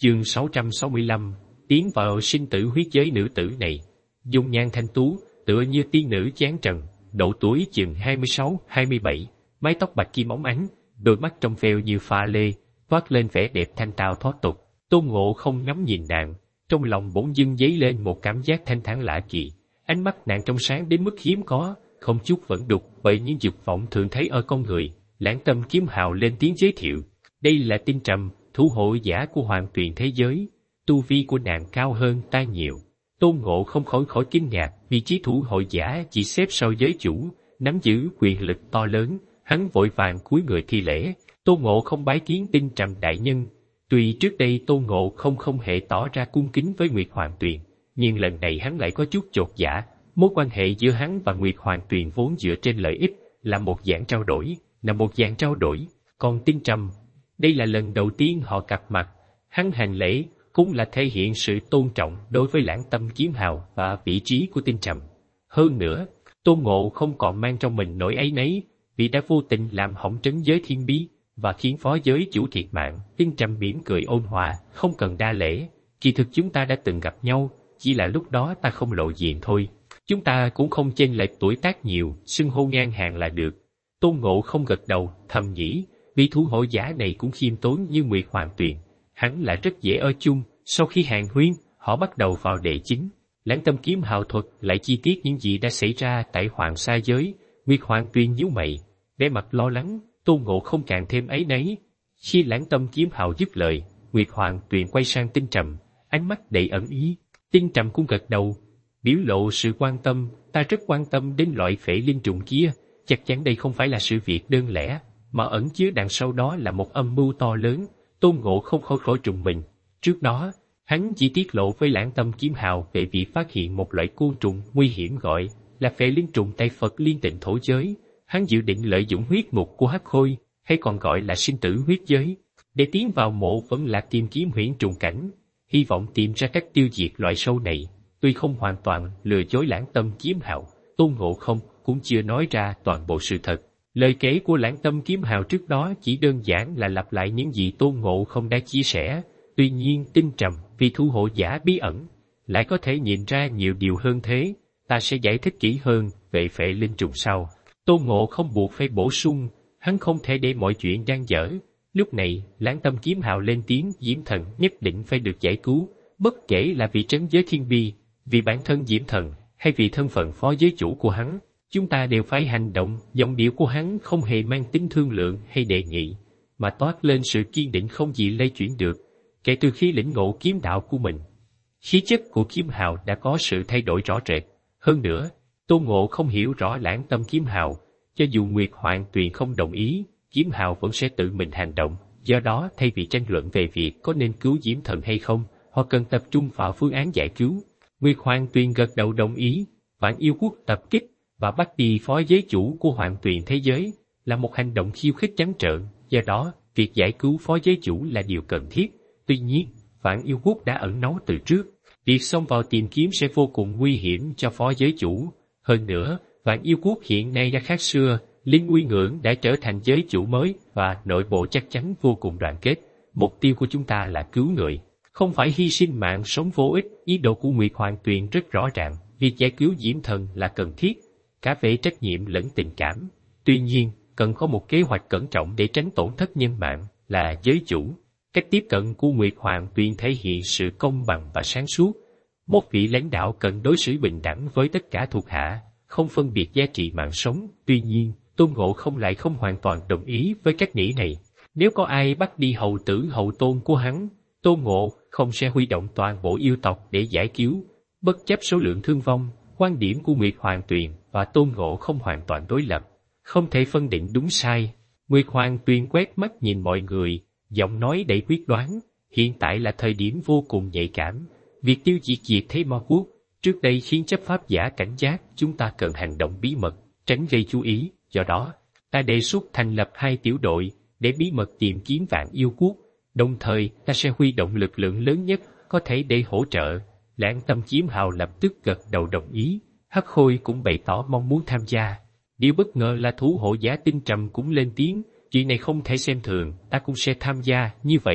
Chương 665, tiến vào sinh tử huyết giới nữ tử này, dung nhan thanh tú, tựa như tiên nữ chán trần, độ tuổi chừng 26-27, mái tóc bạch kim óng ánh, đôi mắt trong veo như pha lê, toát lên vẻ đẹp thanh tao thoát tục. Tôn Ngộ không ngắm nhìn nàng, trong lòng bỗng dưng dấy lên một cảm giác thanh thản lạ kỳ. Ánh mắt nàng trong sáng đến mức hiếm có, không chút vẫn đục bởi những dục vọng thường thấy ở con người. Lãng Tâm Kiếm Hào lên tiếng giới thiệu, đây là Tinh Trầm, thủ hộ giả của Hoàng Tuyền thế giới. Tu vi của nàng cao hơn ta nhiều. Tôn Ngộ không khỏi kinh ngạc, vị trí thủ hộ giả chỉ xếp sau giới chủ, nắm giữ quyền lực to lớn. Hắn vội vàng cúi người thi lễ. Tôn Ngộ không bái kiến Tinh Trầm đại nhân. Tuy trước đây Tôn Ngộ không hề tỏ ra cung kính với Nguyệt Hoàng Tuyền, nhưng lần này hắn lại có chút chột dạ. Mối quan hệ giữa hắn và Nguyệt Hoàng Tuyền vốn dựa trên lợi ích, là một dạng trao đổi. Còn Tinh Trầm, đây là lần đầu tiên họ gặp mặt, hắn hành lễ cũng là thể hiện sự tôn trọng đối với Lãng Tâm Kiếm Hào và vị trí của Tinh Trầm. Hơn nữa, Tôn Ngộ không còn mang trong mình nỗi áy náy vì đã vô tình làm hỏng trấn giới thiên bí và khiến phó giới chủ thiệt mạng. Tinh Trầm mỉm cười ôn hòa, không cần đa lễ, kỳ thực chúng ta đã từng gặp nhau, chỉ là lúc đó ta không lộ diện thôi. Chúng ta cũng không chênh lệch tuổi tác nhiều, xưng hô ngang hàng là được. Tôn Ngộ không gật đầu, thầm nghĩ, vị thủ hộ giả này cũng khiêm tốn như Nguyệt Hoàng Tuyền, hắn là rất dễ ở chung. Sau khi hàn huyên, họ bắt đầu vào đề chính. Lãng Tâm Kiếm Hào thuật lại chi tiết những gì đã xảy ra tại Hoàng Sa giới. Nguyệt Hoàng Tuyền nhíu mày, vẻ mặt lo lắng. Tôn Ngộ không càng thêm áy náy. Khi Lãng Tâm Kiếm Hào dứt lời, Nguyệt Hoàng Tuyền quay sang Tinh Trầm, ánh mắt đầy ẩn ý. Tinh Trầm cũng gật đầu, biểu lộ sự quan tâm. Ta rất quan tâm đến loại phệ linh trùng kia, chắc chắn đây không phải là sự việc đơn lẻ, mà ẩn chứa đằng sau đó là một âm mưu to lớn. Tôn Ngộ không khỏi trùng mình. Trước đó, hắn chỉ tiết lộ với Lãng Tâm Kiếm Hào về việc phát hiện một loại côn trùng nguy hiểm gọi là phệ linh trùng Tây Phật Liên Tịnh thổ giới. Hắn dự định lợi dụng huyết mục của hắc khôi, hay còn gọi là sinh tử huyết giới, để tiến vào mộ vẫn là tìm kiếm huyễn trùng cảnh, hy vọng tìm ra cách tiêu diệt loại sâu này. Tuy không hoàn toàn lừa dối Lãng Tâm Kiếm Hào, Tôn Ngộ không cũng chưa nói ra toàn bộ sự thật. Lời kể của Lãng Tâm Kiếm Hào trước đó chỉ đơn giản là lặp lại những gì Tôn Ngộ không đã chia sẻ. Tuy nhiên Tinh Trầm, vì thủ hộ giả bí ẩn, lại có thể nhìn ra nhiều điều hơn thế. Ta sẽ giải thích kỹ hơn về phệ linh trùng sau. Tôn Ngộ không buộc phải bổ sung, hắn không thể để mọi chuyện dang dở. Lúc này, Lãng Tâm Kiếm Hào lên tiếng, Diễm Thần nhất định phải được giải cứu, bất kể là vì trấn giới thiên bi, vì bản thân Diễm Thần, hay vì thân phận phó giới chủ của hắn. Chúng ta đều phải hành động. Giọng điệu của hắn không hề mang tính thương lượng hay đề nghị, mà toát lên sự kiên định không gì lay chuyển được. Kể từ khi lĩnh ngộ kiếm đạo của mình, khí chất của Kiếm Hào đã có sự thay đổi rõ rệt. Hơn nữa, Tôn Ngộ không hiểu rõ Lãng Tâm Kiếm Hào, cho dù Nguyệt Hoàng Tuyền không đồng ý, Kiếm Hào vẫn sẽ tự mình hành động. Do đó, thay vì tranh luận về việc có nên cứu Diễm Thần hay không, họ cần tập trung vào phương án giải cứu. Nguyệt Hoàng Tuyền gật đầu đồng ý. Vạn Yêu Quốc tập kích và bắt đi phó giới chủ của Hoàng Tuyền thế giới là một hành động khiêu khích trắng trợn. Do đó, việc giải cứu phó giới chủ là điều cần thiết. Tuy nhiên, Vạn Yêu Quốc đã ẩn náu từ trước, việc xông vào tìm kiếm sẽ vô cùng nguy hiểm cho phó giới chủ. Hơn nữa, Vạn Yêu Quốc hiện nay đã khác xưa, Linh Uy Ngưỡng đã trở thành giới chủ mới và nội bộ chắc chắn vô cùng đoàn kết. Mục tiêu của chúng ta là cứu người, không phải hy sinh mạng sống vô ích. Ý đồ của Nguyệt Hoàng Tuyền rất rõ ràng, việc giải cứu Diễm Thần là cần thiết, cả về trách nhiệm lẫn tình cảm. Tuy nhiên, cần có một kế hoạch cẩn trọng để tránh tổn thất nhân mạng, là giới chủ. Cách tiếp cận của Nguyệt Hoàng Tuyền thể hiện sự công bằng và sáng suốt. Một vị lãnh đạo cần đối xử bình đẳng với tất cả thuộc hạ, không phân biệt giá trị mạng sống. Tuy nhiên, Tôn Ngộ không lại không hoàn toàn đồng ý với cách nghĩ này. Nếu có ai bắt đi hầu tử hầu tôn của hắn, Tôn Ngộ không sẽ huy động toàn bộ yêu tộc để giải cứu. Bất chấp số lượng thương vong, quan điểm của Nguyệt Hoàng Tuyền và Tôn Ngộ không hoàn toàn đối lập, không thể phân định đúng sai. Nguyệt Hoàng Tuyền quét mắt nhìn mọi người, giọng nói đầy quyết đoán. Hiện tại là thời điểm vô cùng nhạy cảm. Việc tiêu diệt Thế Ma Quốc trước đây khiến chấp pháp giả cảnh giác. Chúng ta cần hành động bí mật, tránh gây chú ý. Do đó, ta đề xuất thành lập 2 tiểu đội để bí mật tìm kiếm Vạn Yêu Quốc. Đồng thời, ta sẽ huy động lực lượng lớn nhất có thể để hỗ trợ. Lãng Tâm Kiếm Hào lập tức gật đầu đồng ý. Hắc Khôi cũng bày tỏ mong muốn tham gia. Điều bất ngờ là thủ hộ giả Tinh Trầm cũng lên tiếng. Chuyện này không thể xem thường, ta cũng sẽ tham gia. Như vậy,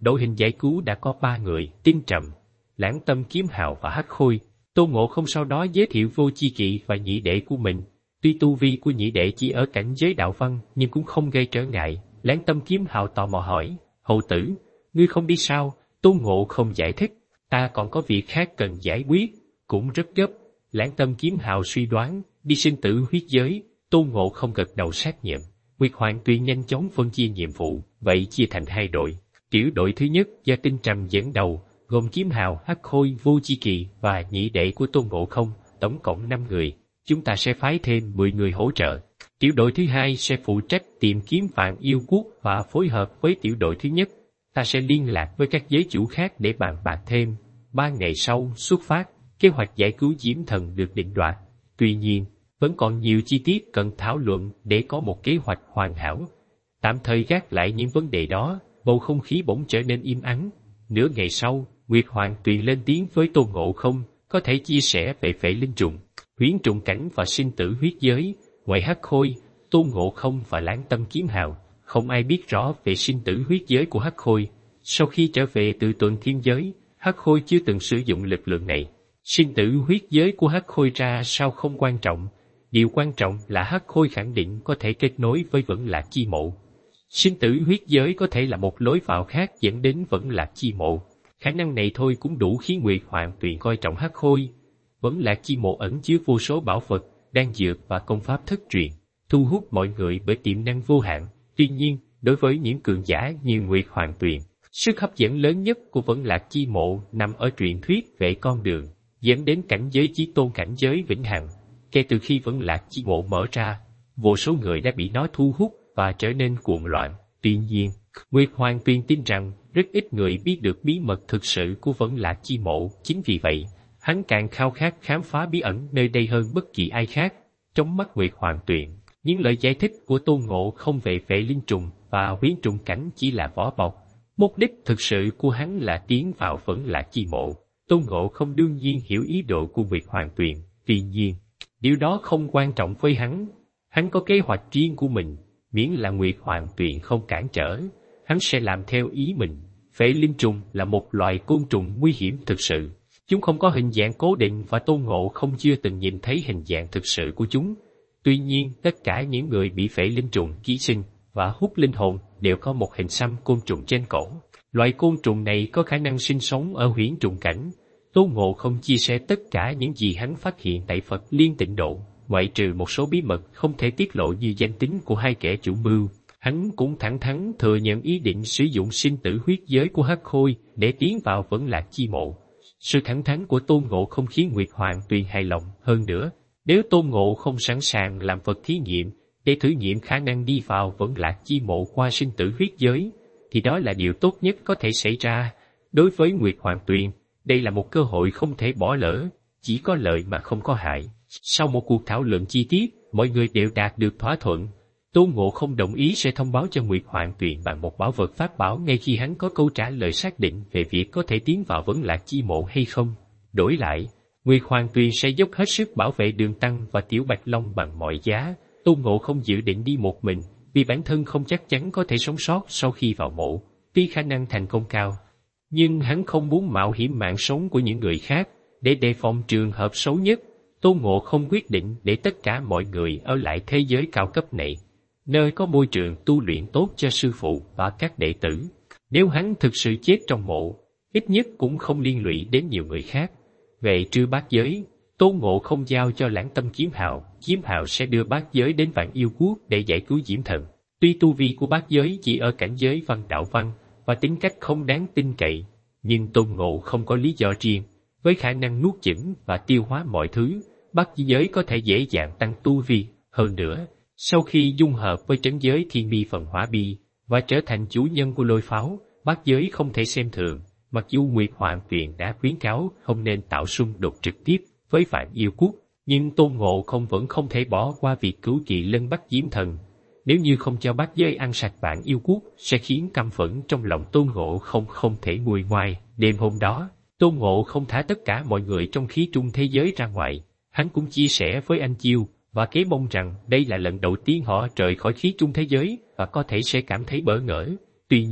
đội hình giải cứu đã có 3 người, Tinh Trầm, Lãng Tâm Kiếm Hào và Hắc Khôi. Tôn Ngộ Không sau đó giới thiệu Vô Chi Kỵ và nhị đệ của mình. Tuy tu vi của nhị đệ chỉ ở cảnh giới đạo văn nhưng cũng không gây trở ngại. Lãng Tâm Kiếm Hào tò mò hỏi, hầu tử, ngươi không đi sao? Tôn Ngộ Không giải thích, ta còn có việc khác cần giải quyết, cũng rất gấp. Lãng Tâm Kiếm Hào suy đoán, đi sinh tử huyết giới. Tôn Ngộ Không gật đầu xác nhận. Nguyệt Hoàng Tuyền nhanh chóng phân chia nhiệm vụ, vậy chia thành 2 đội. Tiểu đội thứ nhất do Tinh Trầm dẫn đầu, gồm Kiếm Hào, Hắc Khôi, Vô Chi Kỵ và nhị đệ của Tôn Ngộ Không, tổng cộng 5 người. Chúng ta sẽ phái thêm 10 người hỗ trợ. Tiểu đội thứ hai sẽ phụ trách tìm kiếm Vạn Yêu Quốc và phối hợp với tiểu đội thứ nhất. Ta sẽ liên lạc với các giới chủ khác để bàn bạc thêm. 3 ngày sau xuất phát, kế hoạch giải cứu Diễm Thần được định đoạt. Tuy nhiên, vẫn còn nhiều chi tiết cần thảo luận để có một kế hoạch hoàn hảo. Tạm thời gác lại những vấn đề đó, bầu không khí bỗng trở nên im ắng. Nửa ngày sau, Nguyệt Hoàng Tuyền lên tiếng với Tôn Ngộ Không, có thể chia sẻ về Phệ Linh Trùng, Huyễn Trùng Cảnh và sinh tử huyết giới. Ngoài Hắc Khôi, Tôn Ngộ Không và Lãng Tâm Kiếm Hào, không ai biết rõ về sinh tử huyết giới của Hắc Khôi. Sau khi trở về từ Tuần Thiên Giới, Hắc Khôi chưa từng sử dụng lực lượng này. Sinh tử huyết giới của Hắc Khôi ra sao không quan trọng. Điều quan trọng là Hắc Khôi khẳng định có thể kết nối với Vẫn Lạc Chi Mộ. Sinh tử huyết giới có thể là một lối vào khác dẫn đến Vẫn Lạc Chi Mộ. Khả năng này thôi cũng đủ khiến Nguyệt Hoàng Tuyền coi trọng Hắc Khôi. Vẫn Lạc Chi Mộ ẩn chứa vô số bảo vật, đan dược và công pháp thất truyền, thu hút mọi người bởi tiềm năng vô hạn. Tuy nhiên, đối với những cường giả như Nguyệt Hoàng Tuyền, sức hấp dẫn lớn nhất của Vẫn Lạc Chi Mộ nằm ở truyền thuyết về con đường dẫn đến cảnh giới chí tôn, cảnh giới vĩnh hằng. Kể từ khi Vẫn Lạc Chi Mộ mở ra, vô số người đã bị nó thu hút và trở nên cuồng loạn. Tuy nhiên, Nguyệt Hoàng Tuyền tin rằng rất ít người biết được bí mật thực sự của Vẫn Lạc Chi Mộ. Chính vì vậy, hắn càng khao khát khám phá bí ẩn nơi đây hơn bất kỳ ai khác. Trong mắt Nguyệt Hoàng Tuyền, những lời giải thích của Tôn Ngộ Không về Phệ Linh Trùng và Huyễn Trùng Cảnh chỉ là vỏ bọc. Mục đích thực sự của hắn là tiến vào Vẫn Lạc Chi Mộ. Tôn Ngộ Không đương nhiên hiểu ý đồ của Nguyệt Hoàng Tuyền. Tuy nhiên, điều đó không quan trọng với hắn. Hắn có kế hoạch riêng của mình, miễn là Nguyệt Hoàng Tuyền không cản trở, hắn sẽ làm theo ý mình. Phệ Linh Trùng là một loài côn trùng nguy hiểm thực sự. Chúng không có hình dạng cố định và Tôn Ngộ Không chưa từng nhìn thấy hình dạng thực sự của chúng. Tuy nhiên, tất cả những người bị Phệ Linh Trùng ký sinh và hút linh hồn đều có một hình xăm côn trùng trên cổ. Loài côn trùng này có khả năng sinh sống ở Huyễn Trùng Cảnh. Tôn Ngộ Không chia sẻ tất cả những gì hắn phát hiện tại Phật Liên Tịnh Độ, ngoại trừ một số bí mật không thể tiết lộ như danh tính của 2 kẻ chủ mưu. Hắn cũng thẳng thắn thừa nhận ý định sử dụng sinh tử huyết giới của Hắc Khôi để tiến vào Vẫn Lạc Chi Mộ. Sự thẳng thắn của Tôn Ngộ Không khiến Nguyệt Hoàng Tuyền hài lòng. Hơn nữa, nếu Tôn Ngộ Không sẵn sàng làm vật thí nghiệm để thử nghiệm khả năng đi vào Vẫn Lạc Chi Mộ qua sinh tử huyết giới, thì đó là điều tốt nhất có thể xảy ra. Đối với Nguyệt Hoàng Tuyền, đây là một cơ hội không thể bỏ lỡ, chỉ có lợi mà không có hại. Sau một cuộc thảo luận chi tiết, mọi người đều đạt được thỏa thuận. Tôn Ngộ Không đồng ý sẽ thông báo cho Nguyệt Hoàng Tuyền bằng một bảo vật pháp bảo ngay khi hắn có câu trả lời xác định về việc có thể tiến vào Vẫn Lạc Chi Mộ hay không. Đổi lại, Nguyệt Hoàng Tuyền sẽ dốc hết sức bảo vệ Đường Tăng và Tiểu Bạch Long bằng mọi giá. Tôn Ngộ Không dự định đi một mình, vì bản thân không chắc chắn có thể sống sót sau khi vào mộ. Tuy khả năng thành công cao, nhưng hắn không muốn mạo hiểm mạng sống của những người khác. Để đề phòng trường hợp xấu nhất, Tôn Ngộ Không quyết định để tất cả mọi người ở lại thế giới cao cấp này, nơi có môi trường tu luyện tốt cho sư phụ và các đệ tử. Nếu hắn thực sự chết trong mộ, ít nhất cũng không liên lụy đến nhiều người khác. Về Trư Bát Giới, Tôn Ngộ Không giao cho Lãng Tâm Kiếm Hào sẽ đưa Bát Giới đến Vạn Yêu Quốc để giải cứu Diễm Thần. Tuy tu vi của Bát Giới chỉ ở cảnh giới văn đạo văn và tính cách không đáng tin cậy, nhưng Tôn Ngộ không có lý do riêng. Với khả năng nuốt chửng và tiêu hóa mọi thứ, Bát Giới có thể dễ dàng tăng tu vi. Hơn nữa, sau khi dung hợp với trấn giới Thiên Mi Phần Hỏa Bi và trở thành chủ nhân của lôi pháo, Bát Giới không thể xem thường. Mặc dù Nguyệt Hoàng Tuyền đã khuyến cáo không nên tạo xung đột trực tiếp với Vạn Yêu Quốc, nhưng Tôn Ngộ không vẫn không thể bỏ qua việc cứu Kỳ Lân bắt Diễm Thần. Nếu như không cho Bát Giới ăn sạch Vạn Yêu Quốc, sẽ khiến căm phẫn trong lòng Tôn Ngộ không thể nguôi ngoai. Đêm hôm đó, Tôn Ngộ không thả tất cả mọi người trong khí trung thế giới ra ngoài. Hắn cũng chia sẻ với anh Chiêu và kế mong rằng đây là lần đầu tiên họ rời khỏi khí trung thế giới và có thể sẽ cảm thấy bỡ ngỡ. Tuy nhiên,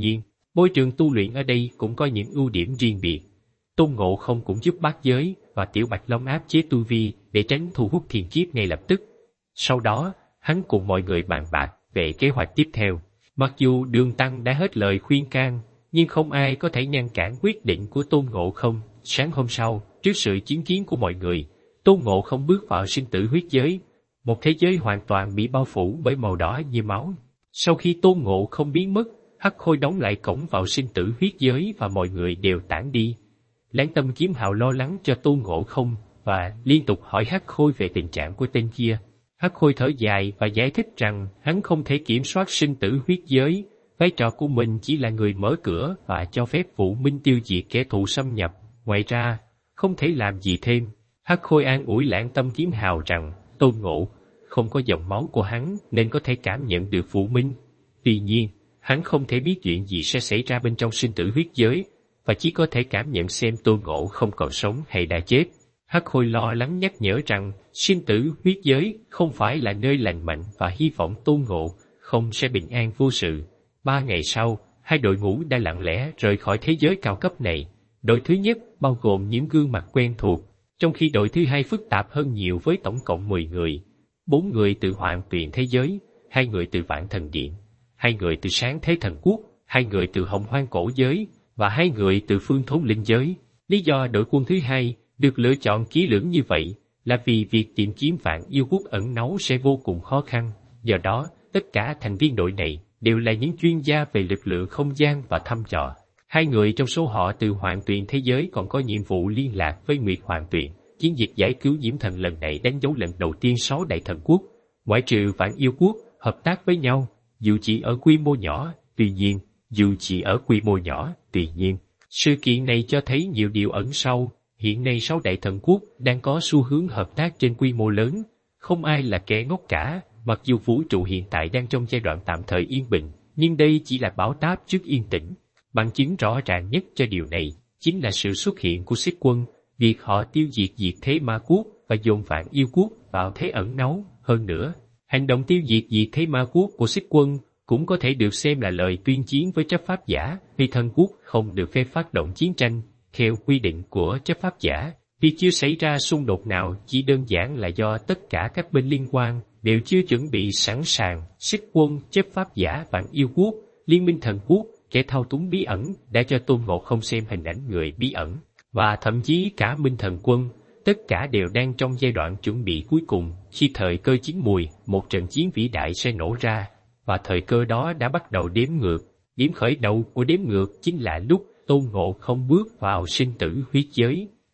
Môi trường tu luyện ở đây cũng có những ưu điểm riêng biệt. Tôn Ngộ Không cũng giúp Bát Giới và Tiểu Bạch Long áp chế tu vi để tránh thu hút thiên kiếp ngay lập tức. Sau đó, hắn cùng mọi người bàn bạc về kế hoạch tiếp theo. Mặc dù Đường Tăng đã hết lời khuyên can, nhưng không ai có thể ngăn cản quyết định của Tôn Ngộ Không. Sáng hôm sau, trước sự chứng kiến của mọi người, Tôn Ngộ Không bước vào sinh tử huyết giới, một thế giới hoàn toàn bị bao phủ bởi màu đỏ như máu. Sau khi Tôn Ngộ Không biến mất, Hắc Khôi đóng lại cổng vào sinh tử huyết giới và mọi người đều tản đi. Lãng Tâm Kiếm Hào lo lắng cho Tôn Ngộ Không và liên tục hỏi Hắc Khôi về tình trạng của tên kia. Hắc Khôi thở dài và giải thích rằng hắn không thể kiểm soát sinh tử huyết giới, vai trò của mình chỉ là người mở cửa và cho phép Vũ Minh tiêu diệt kẻ thù xâm nhập, ngoài ra, không thể làm gì thêm. Hắc Khôi an ủi Lãng Tâm Kiếm Hào rằng Tôn Ngộ không có dòng máu của hắn nên có thể cảm nhận được Vũ Minh. Tuy nhiên, hắn không thể biết chuyện gì sẽ xảy ra bên trong sinh tử huyết giới, và chỉ có thể cảm nhận xem Tôn Ngộ không còn sống hay đã chết. Hắc Khôi lo lắng nhắc nhở rằng sinh tử huyết giới không phải là nơi lành mạnh và hy vọng Tôn Ngộ không sẽ bình an vô sự. 3 ngày sau, hai đội ngũ đã lặng lẽ rời khỏi thế giới cao cấp này. Đội thứ nhất bao gồm những gương mặt quen thuộc, trong khi đội thứ hai phức tạp hơn nhiều với tổng cộng 10 người. 4 người từ Hoàng Tuyền thế giới, 2 người từ Vạn Thần Điện, 2 người từ Sáng Thế Thần Quốc, 2 người từ Hồng Hoang Cổ giới và 2 người từ Phương Thốn Linh giới. Lý do đội quân thứ hai được lựa chọn kỹ lưỡng như vậy là vì việc tìm kiếm Vạn Yêu Quốc ẩn náu sẽ vô cùng khó khăn. Do đó, tất cả thành viên đội này đều là những chuyên gia về lực lượng không gian và thăm dò. 2 người trong số họ từ Hoàng Tuyền thế giới còn có nhiệm vụ liên lạc với Nguyệt Hoàng Tuyền. Chiến dịch giải cứu Diễm Thần lần này đánh dấu lần đầu tiên 6 đại thần quốc, ngoại trừ Vạn Yêu Quốc, hợp tác với nhau, dù chỉ ở quy mô nhỏ. Tuy nhiên, sự kiện này cho thấy nhiều điều ẩn sâu. Hiện nay 6 đại thần quốc đang có xu hướng hợp tác trên quy mô lớn. Không ai là kẻ ngốc cả, mặc dù vũ trụ hiện tại đang trong giai đoạn tạm thời yên bình, nhưng đây chỉ là báo táp trước yên tĩnh. Bằng chứng rõ ràng nhất cho điều này chính là sự xuất hiện của Xích Quân, việc họ tiêu diệt Diệt Thế Ma Quốc và dồn Vạn Yêu Quốc vào thế ẩn náu. Hơn nữa, hành động tiêu diệt Diệt Thế Ma Quốc của Xích Quân cũng có thể được xem là lời tuyên chiến với chấp pháp giả, vì thần quốc không được phép phát động chiến tranh. Theo quy định của chấp pháp giả, việc chưa xảy ra xung đột nào chỉ đơn giản là do tất cả các bên liên quan đều chưa chuẩn bị sẵn sàng. Xích Quân, chấp pháp giả, Vạn Yêu Quốc, Liên minh thần quốc, kẻ thao túng bí ẩn đã cho Tôn Ngộ Không xem hình ảnh người bí ẩn, và thậm chí cả Minh Thần Quân, tất cả đều đang trong giai đoạn chuẩn bị cuối cùng. Khi thời cơ chín mùi, một trận chiến vĩ đại sẽ nổ ra, và thời cơ đó đã bắt đầu đếm ngược. Điểm khởi đầu của đếm ngược chính là lúc Tôn Ngộ Không bước vào sinh tử huyết giới.